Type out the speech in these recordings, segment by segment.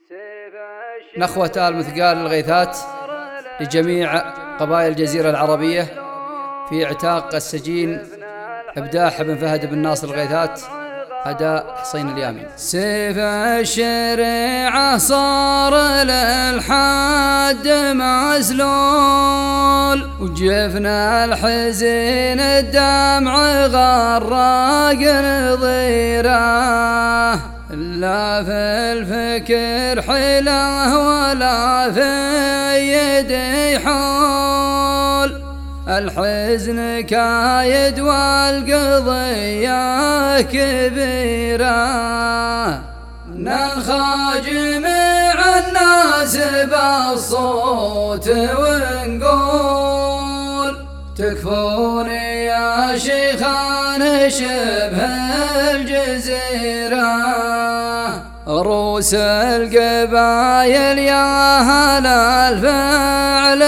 نخوة آل مثقال الغيثات لجميع قبائل الجزيرة العربية في اعتاق السجين إبداح بن فهد بن ناصر الغيثات، أداء حسين اليامين. سيف الشريعة صار للحد مسلول، وجفنا الحزين الدمع غراق نظيره، لا في الفكر حيله ولا في يدي حول، الحزن كايد والقضية كبيرة، ننخى جميع الناس بالصوت ونقول تكفوني يا شيخان شبه الجزيرة، روس القبايل يا أهل الفعل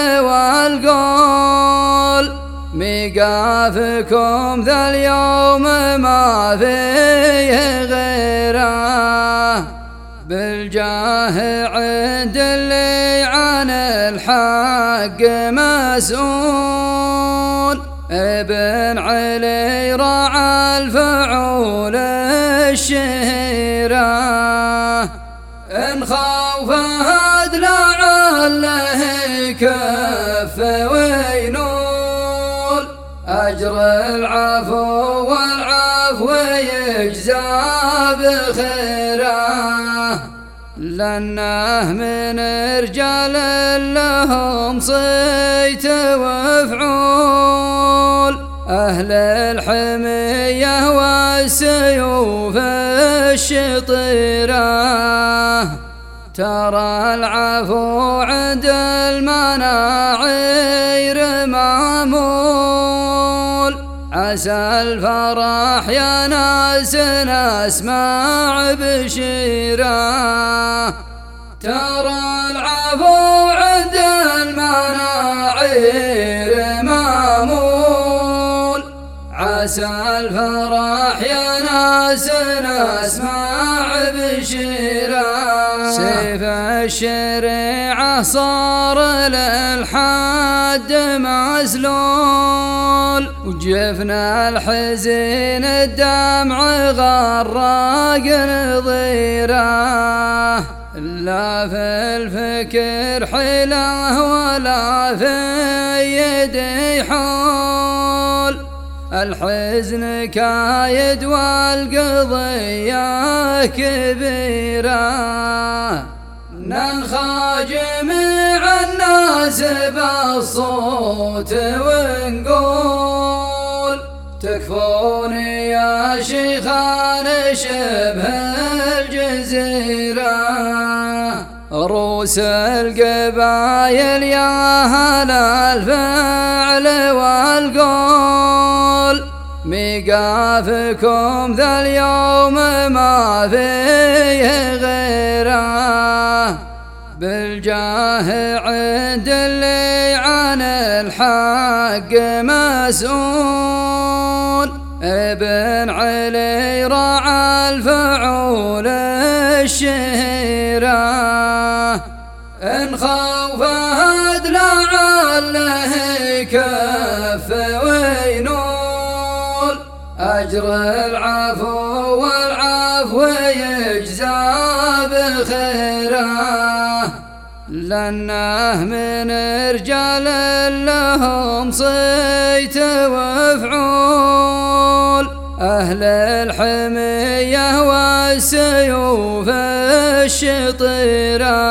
والقول، ميقافكم ذا اليوم ما فيه غيره، بالجاه عند اللي عن الحق مسؤول، ابن علي راعى الفعول الشهيرة، إن خوف فهد لعله يكف وينول، أجر العفو والعفو يجزى بخيره، لأنه من رجال لهم صيت وفعول، أهل الحمية والسيوف الشطيرة، ترى العفو عند المناعير معمول، عسى الفرح يا ناس نسمع بشيره، ترى العفو عند المناعير معمول، عسى الفرح يا ناس نسمع بشيره، سيف الشريعة صار للحد مسلول، وجفنا الحزين الدمع غراق نظيره، لا في الفكر حيله ولا في يدي حول، الحزن كايد والقضية كبيرة، ننخى جميع الناس بالصوت ونقول تكفوني يا شيخان شبه الجزيرة، روس القبايل يا أهل الفعل والقول، ميقافكم ذا اليوم ما فيه غيره، بالجاه عند اللي عن الحق مسؤول، ابن علي راعى الفعول الشهيرة، إن خوف فهد لعله يكف وينول، أجر العفو والعفو يجزى بخيره، لأنه من رجال لهم صيت وفعول، أهل الحمية والسيوف الشطيرة،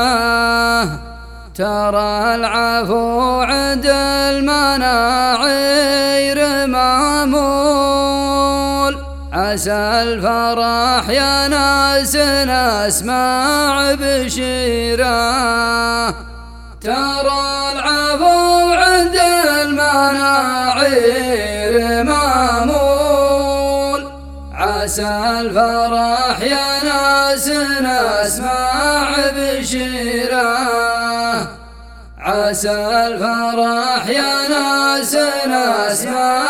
ترى العفو عند المناعير معمول، عسى الفرح يا ناس نسمع بشيره، ترى العفو عند المناعير معمول، عسى الفرح يا ناس نسمع بشيره، عسى الفرح يا ناس نسمع